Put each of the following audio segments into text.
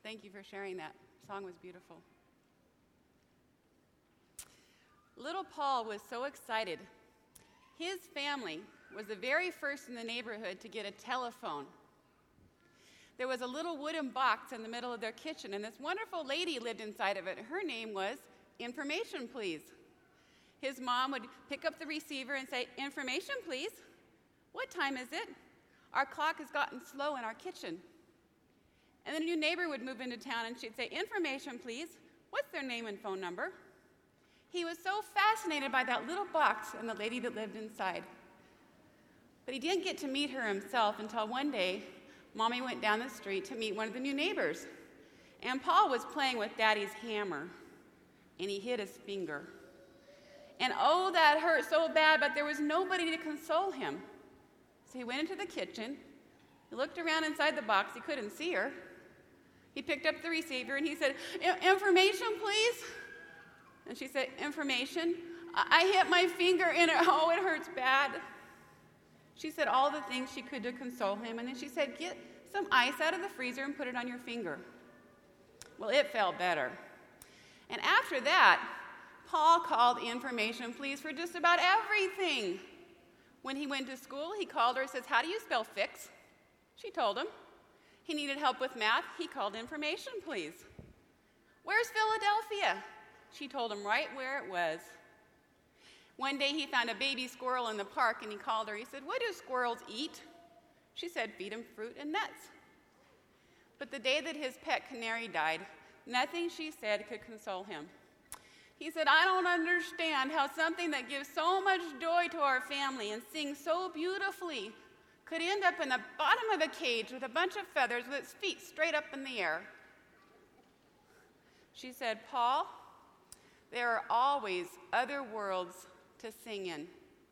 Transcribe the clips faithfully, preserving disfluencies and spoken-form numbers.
Thank you for sharing that. The song was beautiful. Little Paul was so excited. His family was the very first in the neighborhood to get a telephone. There was a little wooden box in the middle of their kitchen, and this wonderful lady lived inside of it. Her name was Information Please. His mom would pick up the receiver and say, "Information, please. What time is it? Our clock has gotten slow in our kitchen." And then a new neighbor would move into town, and she'd say, "Information, please. What's their name and phone number?" He was so fascinated by that little box and the lady that lived inside. But he didn't get to meet her himself until one day, Mommy went down the street to meet one of the new neighbors. And Paul was playing with Daddy's hammer, and he hit his finger. And oh, that hurt so bad, but there was nobody to console him. So he went into the kitchen. He looked around inside the box. He couldn't see her. He picked up the receiver, and he said, "Information, please." And she said, "Information? I hit my finger in it. Oh, it hurts bad." She said all the things she could to console him, and then she said, "Get some ice out of the freezer and put it on your finger." Well, it felt better. And after that, Paul called Information Please for just about everything. When he went to school, he called her and says, "How do you spell fix?" She told him. He needed help with math. He called Information Please. "Where's Philadelphia?" She told him right where it was. One day he found a baby squirrel in the park, and he called her. He said, "What do squirrels eat?" She said, "Feed them fruit and nuts." But the day that his pet canary died, nothing she said could console him. He said, "I don't understand how something that gives so much joy to our family and sings so beautifully could end up in the bottom of a cage with a bunch of feathers with its feet straight up in the air." She said, "Paul, there are always other worlds to sing in."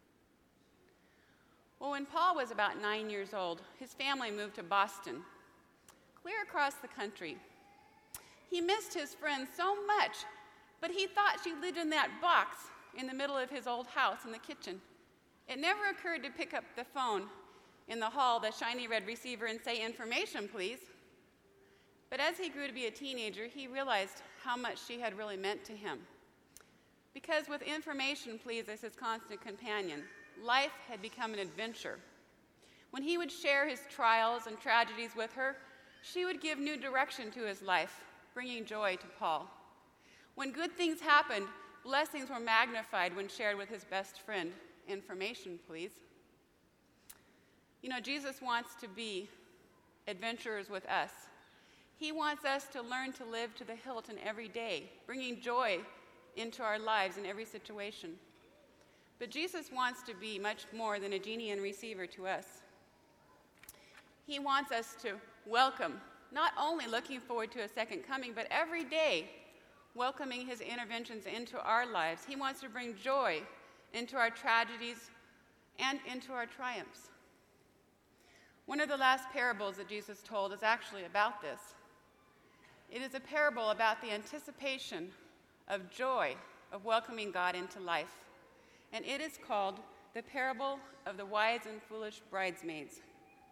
Well, when Paul was about nine years old, his family moved to Boston, clear across the country. He missed his friends so much, but he thought she lived in that box in the middle of his old house in the kitchen. It never occurred to pick up the phone in the hall, the shiny red receiver, and say, "Information, please." But as he grew to be a teenager, he realized how much she had really meant to him. Because with Information Please as his constant companion, life had become an adventure. When he would share his trials and tragedies with her, she would give new direction to his life, bringing joy to Paul. When good things happened, blessings were magnified when shared with his best friend. Information, please. You know, Jesus wants to be adventurers with us. He wants us to learn to live to the hilt in every day, bringing joy into our lives in every situation. But Jesus wants to be much more than a genie and receiver to us. He wants us to welcome, not only looking forward to a second coming, but every day welcoming his interventions into our lives. He wants to bring joy into our tragedies and into our triumphs. One of the last parables that Jesus told is actually about this. It is a parable about the anticipation of joy of welcoming God into life. And it is called the parable of the wise and foolish bridesmaids.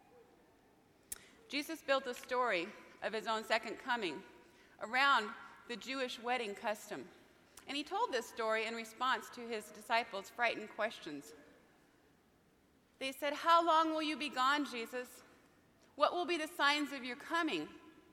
Jesus built the story of his own second coming around the Jewish wedding custom. And he told this story in response to his disciples' frightened questions. They said, "How long will you be gone, Jesus? What will be the signs of your coming?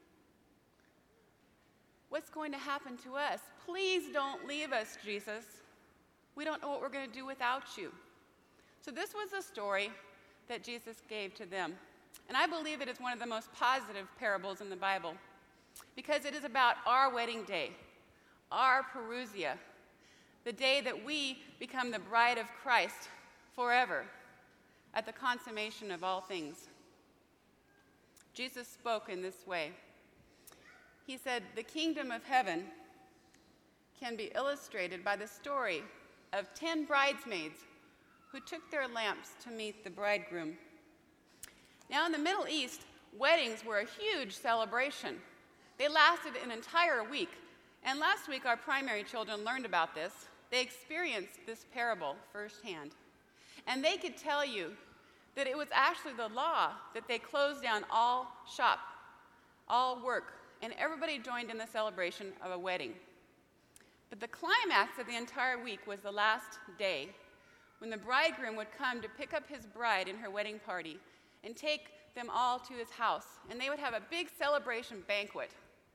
What's going to happen to us? Please don't leave us, Jesus. We don't know what we're going to do without you." So this was the story that Jesus gave to them. And I believe it is one of the most positive parables in the Bible because it is about our wedding day, our Parousia, the day that we become the bride of Christ forever at the consummation of all things. Jesus spoke in this way. He said, "The kingdom of heaven can be illustrated by the story of ten bridesmaids who took their lamps to meet the bridegroom." Now in the Middle East, weddings were a huge celebration. They lasted an entire week. And last week, our primary children learned about this. They experienced this parable firsthand. And they could tell you that it was actually the law that they closed down all shop, all work, and everybody joined in the celebration of a wedding. But the climax of the entire week was the last day, when the bridegroom would come to pick up his bride in her wedding party and take them all to his house, and they would have a big celebration banquet.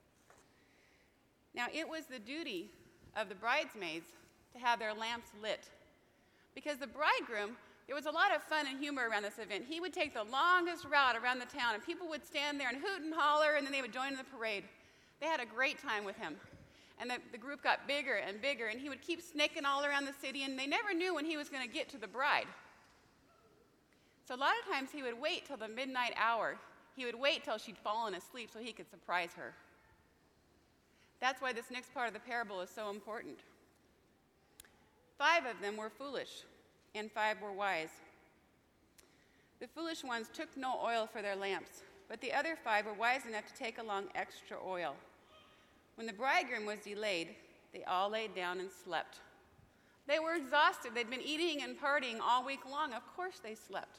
Now, it was the duty of the bridesmaids to have their lamps lit, because the bridegroom, there was a lot of fun and humor around this event. He would take the longest route around the town, and people would stand there and hoot and holler, and then they would join in the parade. They had a great time with him. And the, the group got bigger and bigger, and he would keep snaking all around the city, and they never knew when he was going to get to the bride. So a lot of times he would wait till the midnight hour. He would wait till she'd fallen asleep so he could surprise her. That's why this next part of the parable is so important. Five of them were foolish, and five were wise. The foolish ones took no oil for their lamps, but the other five were wise enough to take along extra oil. When the bridegroom was delayed, they all laid down and slept. They were exhausted. They'd been eating and partying all week long. Of course they slept.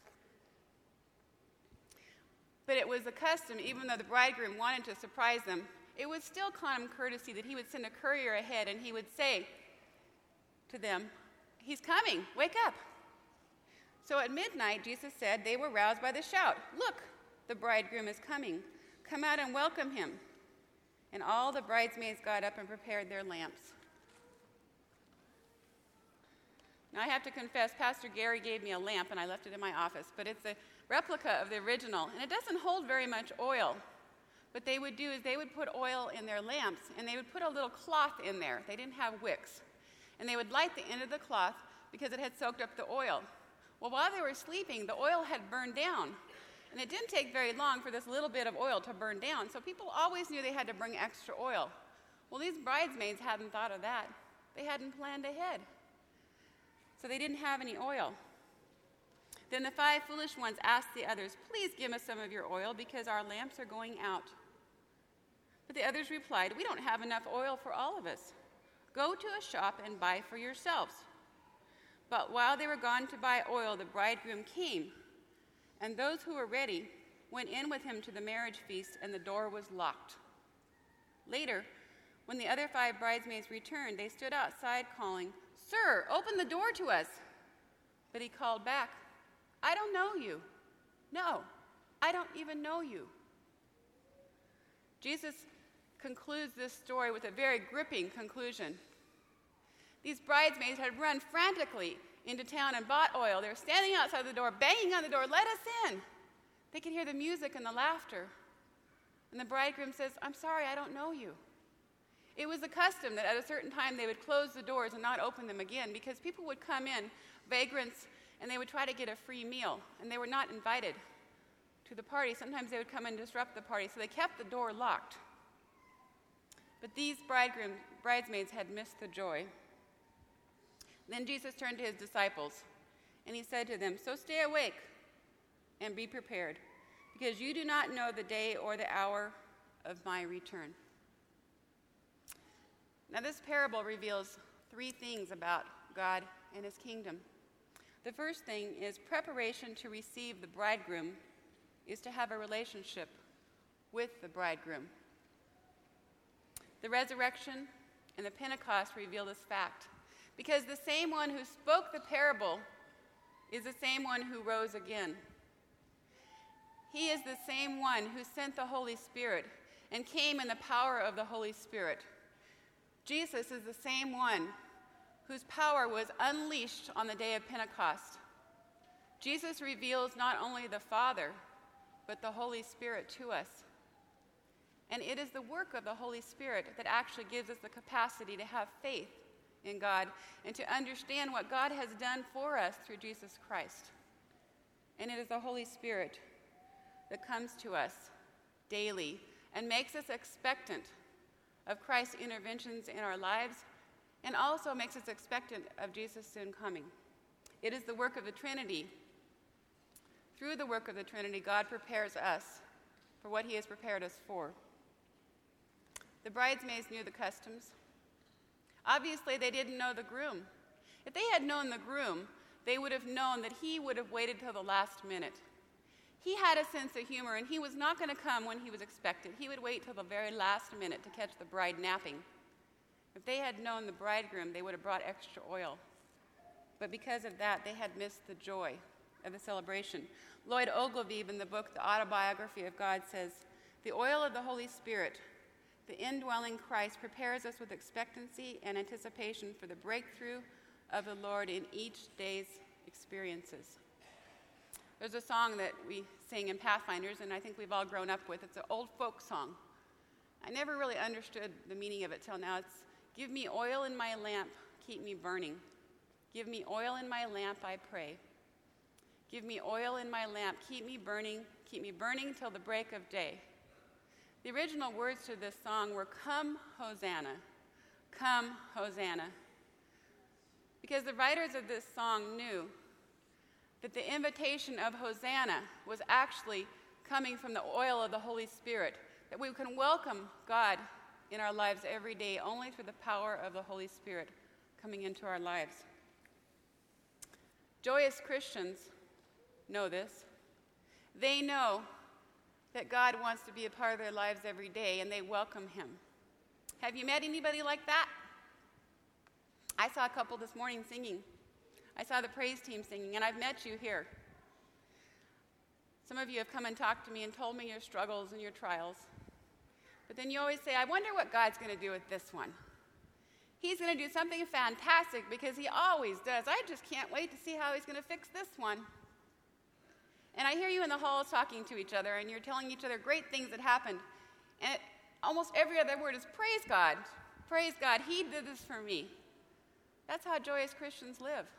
But it was a custom, even though the bridegroom wanted to surprise them, it was still common courtesy that he would send a courier ahead and he would say to them, "He's coming, wake up." So at midnight, Jesus said they were roused by the shout, "Look, the bridegroom is coming. Come out and welcome him." And all the bridesmaids got up and prepared their lamps. Now I have to confess, Pastor Gary gave me a lamp and I left it in my office, but it's a replica of the original, and it doesn't hold very much oil. What they would do is they would put oil in their lamps, and they would put a little cloth in there. They didn't have wicks. And they would light the end of the cloth because it had soaked up the oil. Well, while they were sleeping, the oil had burned down. And it didn't take very long for this little bit of oil to burn down, so people always knew they had to bring extra oil. Well, these bridesmaids hadn't thought of that. They hadn't planned ahead. So they didn't have any oil. Then the five foolish ones asked the others, "Please give us some of your oil because our lamps are going out." But the others replied, "We don't have enough oil for all of us. Go to a shop and buy for yourselves." But while they were gone to buy oil, the bridegroom came, and those who were ready went in with him to the marriage feast, and the door was locked. Later, when the other five bridesmaids returned, they stood outside calling, "Sir, open the door to us." But he called back, "I don't know you. No, I don't even know you." Jesus concludes this story with a very gripping conclusion. These bridesmaids had run frantically into town and bought oil. They were standing outside the door, banging on the door, "Let us in." They could hear the music and the laughter. And the bridegroom says, "I'm sorry, I don't know you." It was a custom that at a certain time they would close the doors and not open them again because people would come in, vagrants, and they would try to get a free meal, and they were not invited to the party. Sometimes they would come and disrupt the party, so they kept the door locked. But these bridegroom, bridesmaids had missed the joy. Then Jesus turned to his disciples, and he said to them, "So stay awake and be prepared, because you do not know the day or the hour of my return." Now, this parable reveals three things about God and his kingdom. The first thing is preparation to receive the bridegroom is to have a relationship with the bridegroom. The resurrection and the Pentecost reveal this fact, because the same one who spoke the parable is the same one who rose again. He is the same one who sent the Holy Spirit and came in the power of the Holy Spirit. Jesus is the same one whose power was unleashed on the day of Pentecost. Jesus reveals not only the Father, but the Holy Spirit to us. And it is the work of the Holy Spirit that actually gives us the capacity to have faith in God and to understand what God has done for us through Jesus Christ. And it is the Holy Spirit that comes to us daily and makes us expectant of Christ's interventions in our lives, and also makes us expectant of Jesus' soon coming. It is the work of the Trinity. Through the work of the Trinity, God prepares us for what he has prepared us for. The bridesmaids knew the customs. Obviously, they didn't know the groom. If they had known the groom, they would have known that he would have waited till the last minute. He had a sense of humor, and he was not going to come when he was expected. He would wait till the very last minute to catch the bride napping. If they had known the bridegroom, they would have brought extra oil. But because of that, they had missed the joy of the celebration. Lloyd Ogilvie, in the book The Autobiography of God, says, "The oil of the Holy Spirit, the indwelling Christ, prepares us with expectancy and anticipation for the breakthrough of the Lord in each day's experiences." There's a song that we sing in Pathfinders, and I think we've all grown up with. It's an old folk song. I never really understood the meaning of it till now. It's, "Give me oil in my lamp, keep me burning. Give me oil in my lamp, I pray. Give me oil in my lamp, keep me burning, keep me burning till the break of day." The original words to this song were, "Come, Hosanna, come, Hosanna." Because the writers of this song knew that the invitation of Hosanna was actually coming from the oil of the Holy Spirit, that we can welcome God in our lives every day only through the power of the Holy Spirit coming into our lives. Joyous Christians know this. They know that God wants to be a part of their lives every day, and they welcome him. Have you met anybody like that? I saw a couple this morning singing. I saw the praise team singing, and I've met you here. Some of you have come and talked to me and told me your struggles and your trials. But then you always say, "I wonder what God's going to do with this one. He's going to do something fantastic because he always does. I just can't wait to see how he's going to fix this one." And I hear you in the halls talking to each other, and you're telling each other great things that happened. And it, almost every other word is, "Praise God. Praise God. He did this for me." That's how joyous Christians live.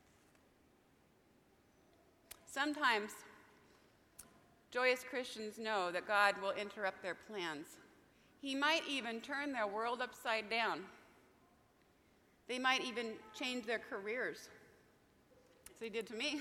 Sometimes, joyous Christians know that God will interrupt their plans. He might even turn their world upside down. They might even change their careers, as he did to me.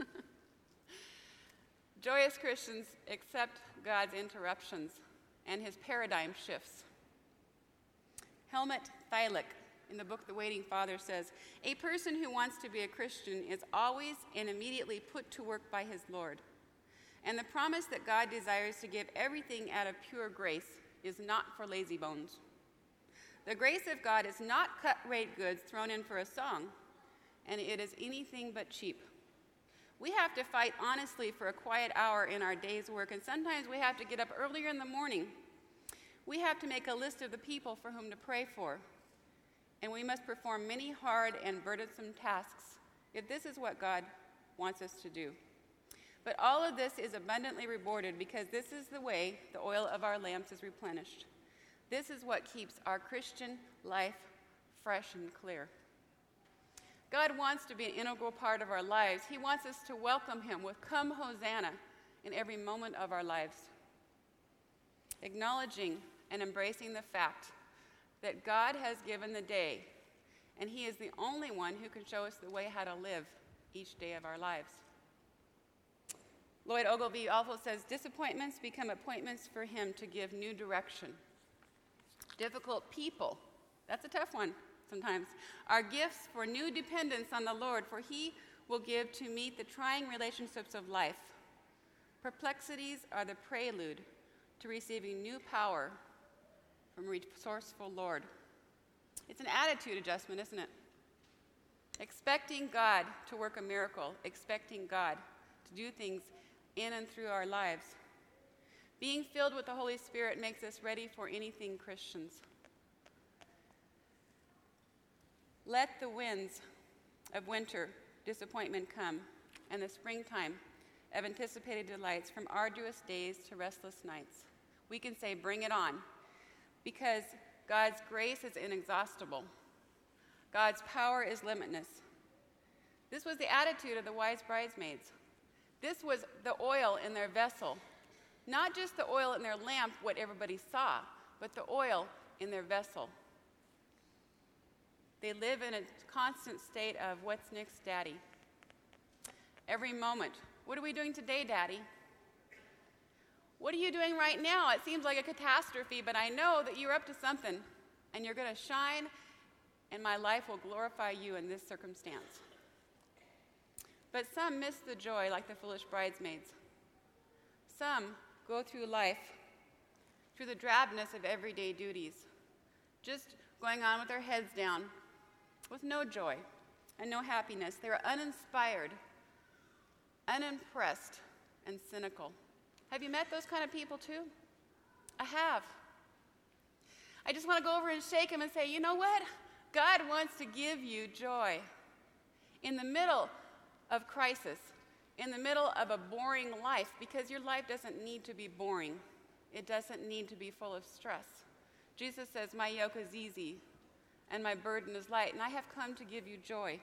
Joyous Christians accept God's interruptions and his paradigm shifts. Helmut Thielich, in the book The Waiting Father, says, "A person who wants to be a Christian is always and immediately put to work by his Lord. And the promise that God desires to give everything out of pure grace is not for lazy bones. The grace of God is not cut-rate goods thrown in for a song, and it is anything but cheap. We have to fight honestly for a quiet hour in our day's work, and sometimes we have to get up earlier in the morning. We have to make a list of the people for whom to pray for, and we must perform many hard and burdensome tasks if this is what God wants us to do. But all of this is abundantly rewarded because this is the way the oil of our lamps is replenished. This is what keeps our Christian life fresh and clear." God wants to be an integral part of our lives. He wants us to welcome him with "Come, Hosanna" in every moment of our lives. Acknowledging and embracing the fact that God has given the day, and he is the only one who can show us the way how to live each day of our lives. Lloyd Ogilvie also says, "Disappointments become appointments for him to give new direction. Difficult people," that's a tough one sometimes, "are gifts for new dependence on the Lord, for he will give to meet the trying relationships of life. Perplexities are the prelude to receiving new power from a resourceful Lord." It's an attitude adjustment, isn't it? Expecting God to work a miracle, expecting God to do things in and through our lives. Being filled with the Holy Spirit makes us ready for anything Christians. Let the winds of winter disappointment come, and the springtime of anticipated delights, from arduous days to restless nights. We can say, "Bring it on," because God's grace is inexhaustible. God's power is limitless. This was the attitude of the wise bridesmaids. This was the oil in their vessel. Not just the oil in their lamp, what everybody saw, but the oil in their vessel. They live in a constant state of, "What's next, Daddy?" Every moment. "What are we doing today, Daddy?" "What are you doing right now? It seems like a catastrophe, but I know that you're up to something, and you're going to shine, and my life will glorify you in this circumstance." But some miss the joy like the foolish bridesmaids. Some go through life through the drabness of everyday duties, just going on with their heads down, with no joy and no happiness. They are uninspired, unimpressed, and cynical. Have you met those kind of people too? I have. I just want to go over and shake them and say, you know what? God wants to give you joy. In the middle of crisis, in the middle of a boring life, because your life doesn't need to be boring. It doesn't need to be full of stress. Jesus says, my yoke is easy and my burden is light, and I have come to give you joy.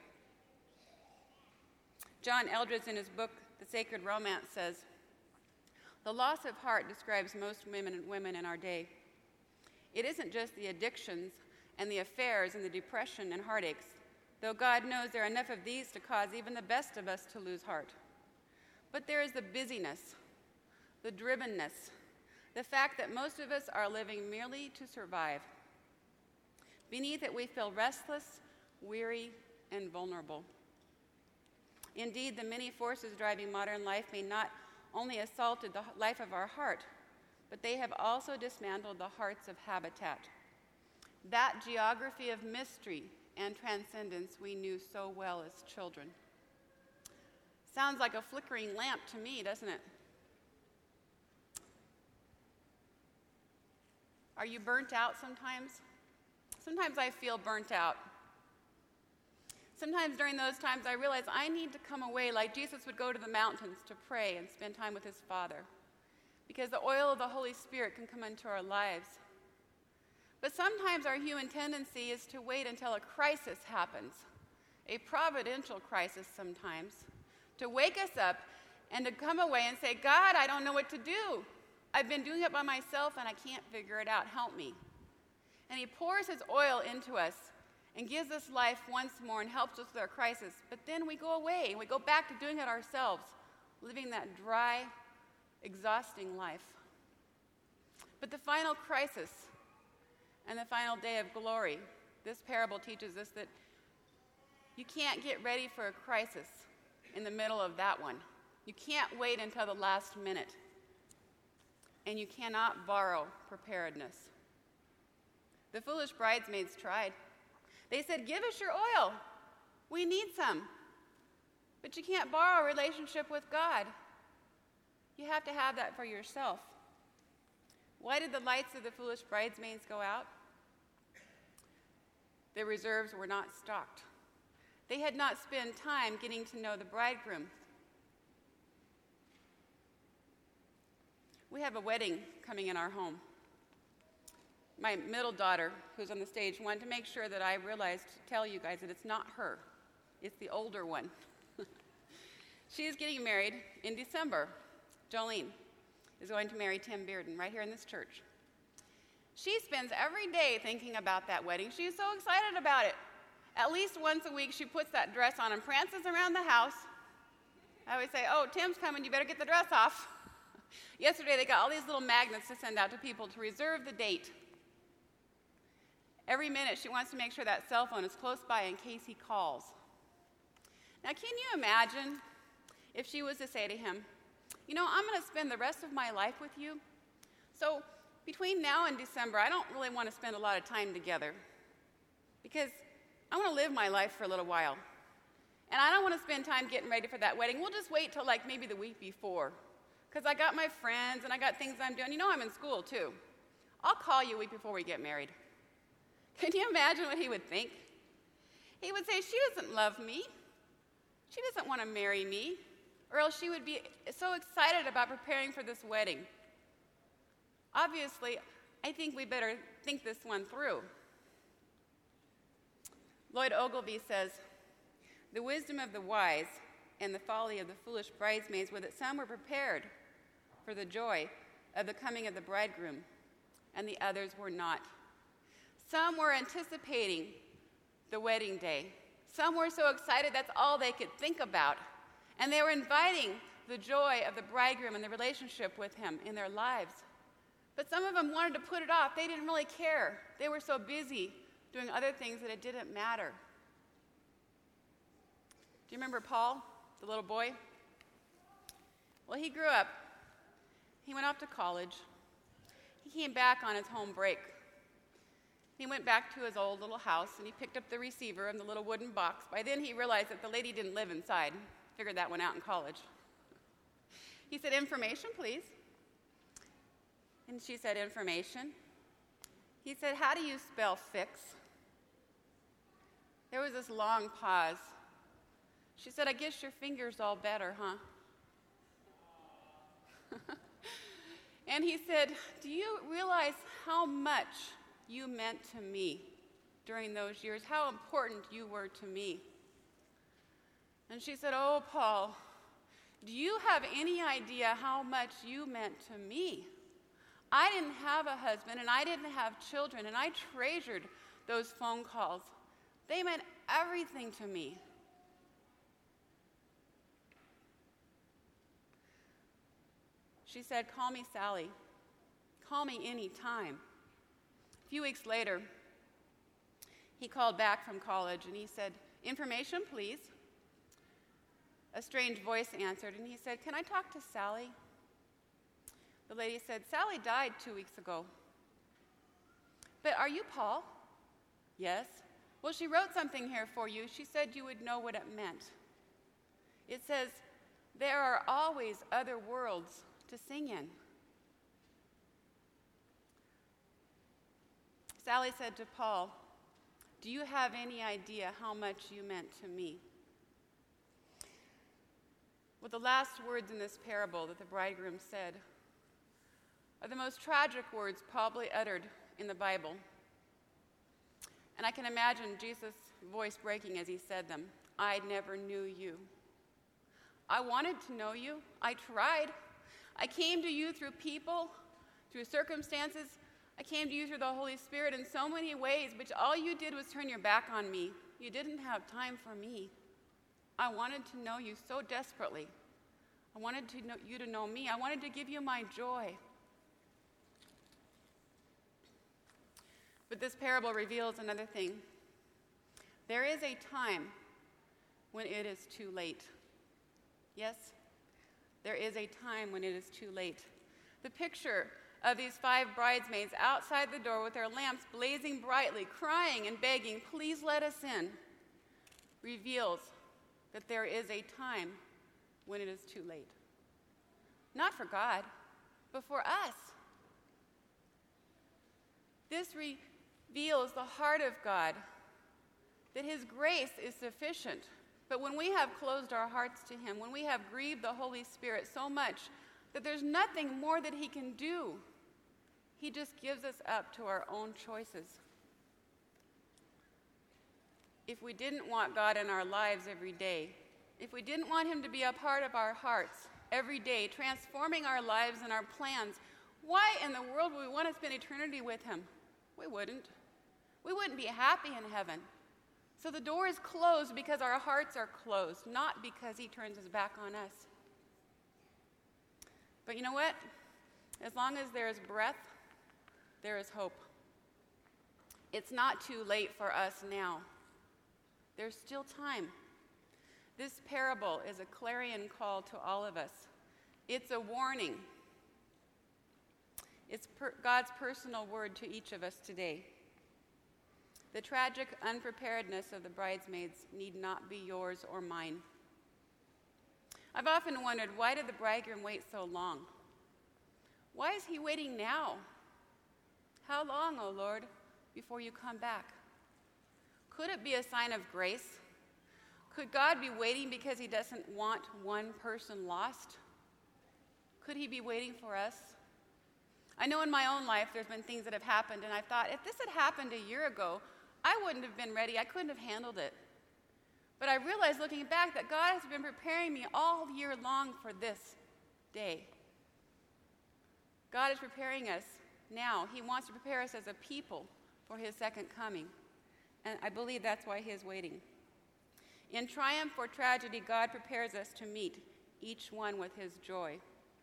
John Eldredge, in his book, The Sacred Romance, says, the loss of heart describes most women and women in our day. It isn't just the addictions and the affairs and the depression and heartaches, though God knows there are enough of these to cause even the best of us to lose heart. But there is the busyness, the drivenness, the fact that most of us are living merely to survive. Beneath it, we feel restless, weary, and vulnerable. Indeed, the many forces driving modern life may not only assaulted the life of our heart, but they have also dismantled the hearts of habitat. That geography of mystery and transcendence we knew so well as children. Sounds like a flickering lamp to me, doesn't it? Are you burnt out sometimes? Sometimes I feel burnt out. Sometimes during those times I realize I need to come away like Jesus would go to the mountains to pray and spend time with his Father, because the oil of the Holy Spirit can come into our lives. But sometimes our human tendency is to wait until a crisis happens, a providential crisis sometimes, to wake us up and to come away and say, God, I don't know what to do. I've been doing it by myself and I can't figure it out. Help me. And he pours his oil into us and gives us life once more and helps us with our crisis. But then we go away and we go back to doing it ourselves, living that dry, exhausting life. But the final crisis and the final day of glory, this parable teaches us that you can't get ready for a crisis in the middle of that one. You can't wait until the last minute. And you cannot borrow preparedness. The foolish bridesmaids tried. They said, give us your oil. We need some. But you can't borrow a relationship with God. You have to have that for yourself. Why did the lights of the foolish bridesmaids go out? Their reserves were not stocked. They had not spent time getting to know the bridegroom. We have a wedding coming in our home. My middle daughter, who's on the stage, wanted to make sure that I realized to tell you guys that it's not her. It's the older one. She is getting married in December. Jolene is going to marry Tim Bearden right here in this church. She spends every day thinking about that wedding. She's so excited about it. At least once a week, she puts that dress on and prances around the house. I always say, oh, Tim's coming, you better get the dress off. Yesterday, they got all these little magnets to send out to people to reserve the date. Every minute, she wants to make sure that cell phone is close by in case he calls. Now, can you imagine if she was to say to him, you know, I'm going to spend the rest of my life with you, so between now and December, I don't really want to spend a lot of time together, because I want to live my life for a little while, and I don't want to spend time getting ready for that wedding. We'll just wait till like maybe the week before, because I got my friends and I got things I'm doing. You know, I'm in school too. I'll call you a week before we get married. Can you imagine what he would think? He would say, she doesn't love me. She doesn't want to marry me. Or else she would be so excited about preparing for this wedding. Obviously, I think we better think this one through. Lloyd Ogilvie says, the wisdom of the wise and the folly of the foolish bridesmaids were that some were prepared for the joy of the coming of the bridegroom, and the others were not. Some were anticipating the wedding day. Some were so excited that's all they could think about. And they were inviting the joy of the bridegroom and the relationship with him in their lives. But some of them wanted to put it off. They didn't really care. They were so busy doing other things that it didn't matter. Do you remember Paul, the little boy? Well, he grew up He went off to college. He came back on his home break. He went back to his old little house, and he picked up the receiver and the little wooden box. By then, he realized that the lady didn't live inside. Figured that one out in college. He said, "Information, please." And she said, "Information." He said, "How do you spell fix?" There was this long pause. She said, "I guess your finger's all better, huh?" And he said, "Do you realize how much you meant to me during those years, how important you were to me?" And she said, "Oh, Paul, do you have any idea how much you meant to me? I didn't have a husband, and I didn't have children, and I treasured those phone calls. They meant everything to me." She said, "Call me Sally. Call me any time." A few weeks later, he called back from college and he said, "Information, please." A strange voice answered and he said, "Can I talk to Sally?" The lady said, "Sally died two weeks ago." "But are you Paul?" "Yes." "Well, she wrote something here for you. She said you would know what it meant. It says, 'There are always other worlds to sing in.'" Sally said to Paul, "Do you have any idea how much you meant to me?" Well, the last words in this parable that the bridegroom said are the most tragic words probably uttered in the Bible. And I can imagine Jesus' voice breaking as he said them. "I never knew you. I wanted to know you. I tried. I came to you through people, through circumstances. I came to you through the Holy Spirit in so many ways, but all you did was turn your back on me. You didn't have time for me. I wanted to know you so desperately. I wanted to know you to know me. I wanted to give you my joy." But this parable reveals another thing. There is a time when it is too late. Yes, there is a time when it is too late. The picture of these five bridesmaids outside the door with their lamps blazing brightly, crying and begging, "Please let us in," reveals that there is a time when it is too late. Not for God, but for us. This reveals the heart of God, that his grace is sufficient. But when we have closed our hearts to him, when we have grieved the Holy Spirit so much that there's nothing more that he can do, he just gives us up to our own choices. If we didn't want God in our lives every day, if we didn't want him to be a part of our hearts every day, transforming our lives and our plans, why in the world would we want to spend eternity with him? We wouldn't. We wouldn't be happy in heaven. So the door is closed because our hearts are closed, not because he turns his back on us. But you know what? As long as there is breath, there is hope. It's not too late for us now. There's still time. This parable is a clarion call to all of us. It's a warning. It's per- God's personal word to each of us today. The tragic unpreparedness of the bridesmaids need not be yours or mine. I've often wondered, why did the bridegroom wait so long? Why is he waiting now? How long, O Lord, before you come back? Could it be a sign of grace? Could God be waiting because he doesn't want one person lost? Could he be waiting for us? I know in my own life there's been things that have happened, and I've thought, if this had happened a year ago, I wouldn't have been ready. I couldn't have handled it. But I realized looking back that God has been preparing me all year long for this day. God is preparing us now. He wants to prepare us as a people for his second coming. And I believe that's why he is waiting. In triumph or tragedy, God prepares us to meet each one with his joy.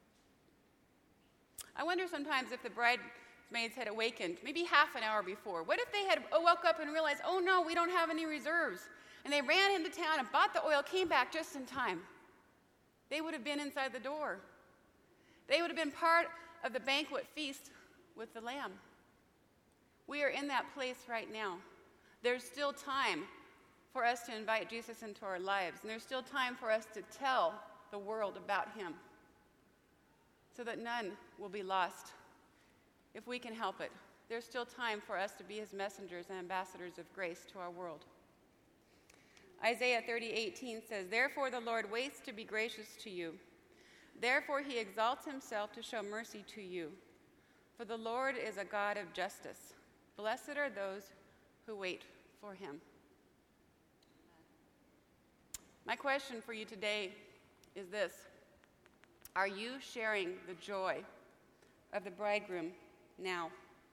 I wonder sometimes if the bridesmaids had awakened maybe half an hour before. What if they had woke up and realized, oh no, we don't have any reserves? And they ran into town and bought the oil, came back just in time. They would have been inside the door. They would have been part of the banquet feast with the Lamb. We are in that place right now. There's still time for us to invite Jesus into our lives, and there's still time for us to tell the world about him so that none will be lost if we can help it. There's still time for us to be his messengers and ambassadors of grace to our world. Isaiah thirty eighteen says, "Therefore the Lord waits to be gracious to you. Therefore he exalts himself to show mercy to you. For the Lord is a God of justice. Blessed are those who wait for him." My question for you today is this: are you sharing the joy of the bridegroom now?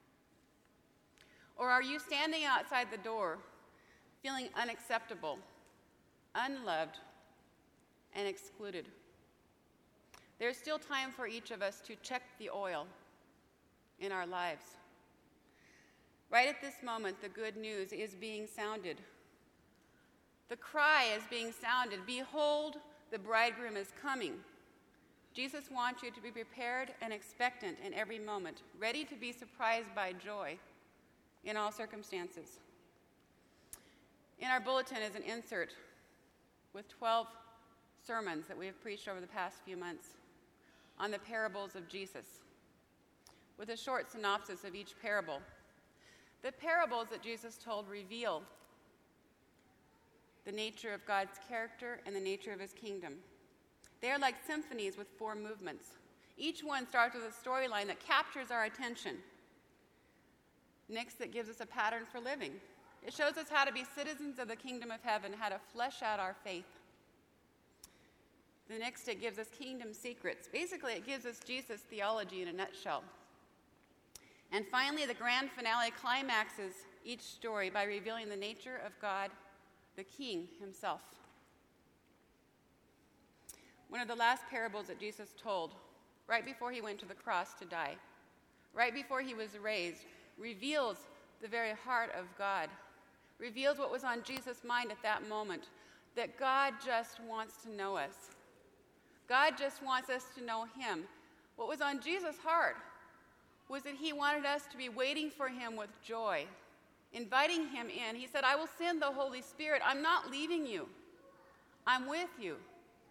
Or are you standing outside the door feeling unacceptable, unloved, and excluded? There's still time for each of us to check the oil in our lives. Right at this moment, the good news is being sounded. The cry is being sounded, "Behold, the bridegroom is coming." Jesus wants you to be prepared and expectant in every moment, ready to be surprised by joy in all circumstances. In our bulletin is an insert with twelve sermons that we have preached over the past few months on the parables of Jesus, with a short synopsis of each parable. The parables that Jesus told reveal the nature of God's character and the nature of his kingdom. They are like symphonies with four movements. Each one starts with a storyline that captures our attention. Next, that gives us a pattern for living. It shows us how to be citizens of the kingdom of heaven, how to flesh out our faith. The next, it gives us kingdom secrets. Basically, it gives us Jesus' theology in a nutshell. And finally, the grand finale climaxes each story by revealing the nature of God, the King himself. One of the last parables that Jesus told, right before he went to the cross to die, right before he was raised, reveals the very heart of God, reveals what was on Jesus' mind at that moment, that God just wants to know us. God just wants us to know him. What was on Jesus' heart was that he wanted us to be waiting for him with joy, inviting him in. He said, "I will send the Holy Spirit. I'm not leaving you. I'm with you."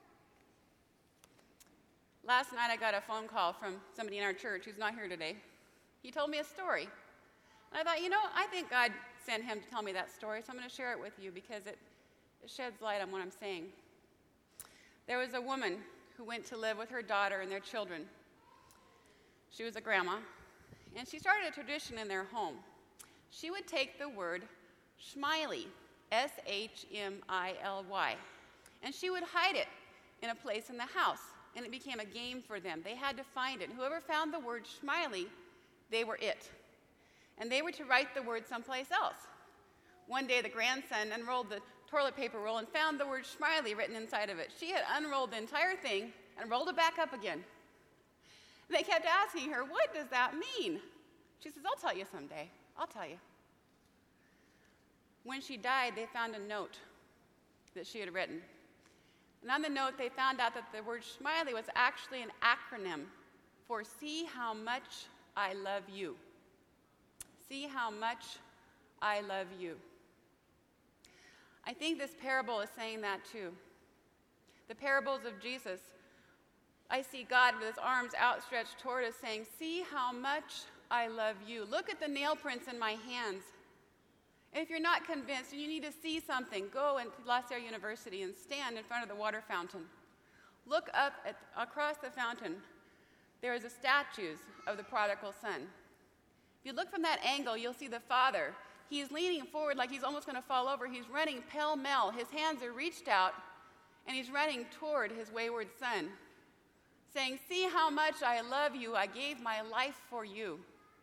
Last night I got a phone call from somebody in our church who's not here today. He told me a story. And I thought, you know, I think God sent him to tell me that story, so I'm going to share it with you because it, it sheds light on what I'm saying. There was a woman who went to live with her daughter and their children. She was a grandma, and she started a tradition in their home. She would take the word Schmiley, S H M I L Y, and she would hide it in a place in the house, and it became a game for them. They had to find it. Whoever found the word Schmiley, they were it. And they were to write the word someplace else. One day, the grandson unrolled the toilet paper roll and found the word Schmiley written inside of it. She had unrolled the entire thing and rolled it back up again. They kept asking her, "What does that mean?" She says, "I'll tell you someday. I'll tell you." When she died, they found a note that she had written. And on the note, they found out that the word Schmiley was actually an acronym for "See How Much I Love You." See how much I love you. I think this parable is saying that too. The parables of Jesus, I see God with his arms outstretched toward us saying, "See how much I love you. Look at the nail prints in my hands." And if you're not convinced and you need to see something, go into La Sierra University and stand in front of the water fountain. Look up at, across the fountain. There is a statues of the prodigal son. If you look from that angle, you'll see the father. He's leaning forward like he's almost going to fall over. He's running pell-mell. His hands are reached out, and he's running toward his wayward son, saying, "See how much I love you. I gave my life for you."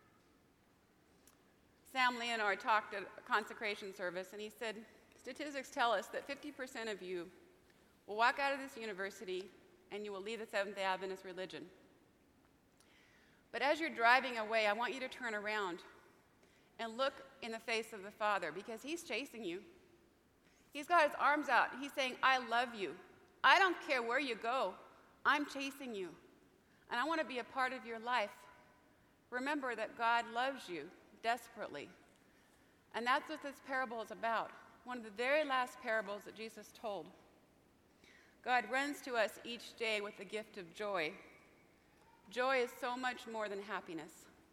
Sam Leonard talked at a consecration service, and he said, statistics tell us that fifty percent of you will walk out of this university and you will leave the Seventh-day Adventist religion. But as you're driving away, I want you to turn around and look in the face of the Father, because he's chasing you. He's got his arms out. He's saying, "I love you. I don't care where you go. I'm chasing you. and I want to be a part of your life, remember that God loves you desperately. And that's what this parable is about. One of the very last parables that Jesus told. God runs to us each day with the gift of joy. Joy is so much more than happiness.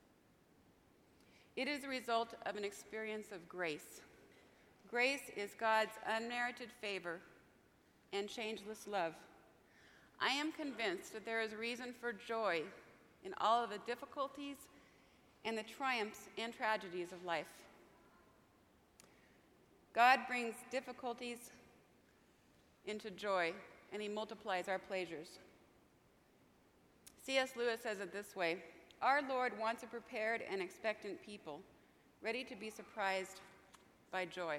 It is a result of an experience of grace. Grace is God's unmerited favor and changeless love. I am convinced that there is reason for joy in all of the difficulties and the triumphs and tragedies of life. God brings difficulties into joy, and he multiplies our pleasures. C S Lewis says it this way: our Lord wants a prepared and expectant people, ready to be surprised by joy.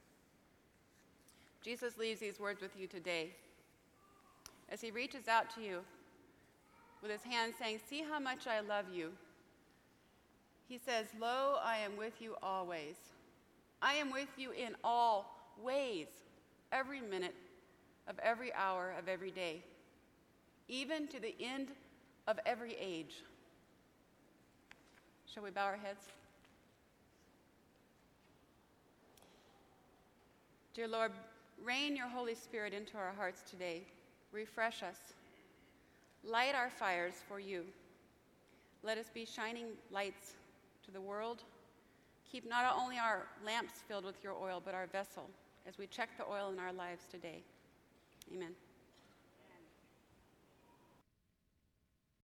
Jesus leaves these words with you today as he reaches out to you with his hand saying, "See how much I love you." He says, "Lo, I am with you always." I am with you in all ways, every minute of every hour of every day, even to the end of every age. Shall we bow our heads? Dear Lord, rain your Holy Spirit into our hearts today. Refresh us. Light our fires for you. Let us be shining lights to the world. Keep not only our lamps filled with your oil, but our vessel as we check the oil in our lives today. Amen.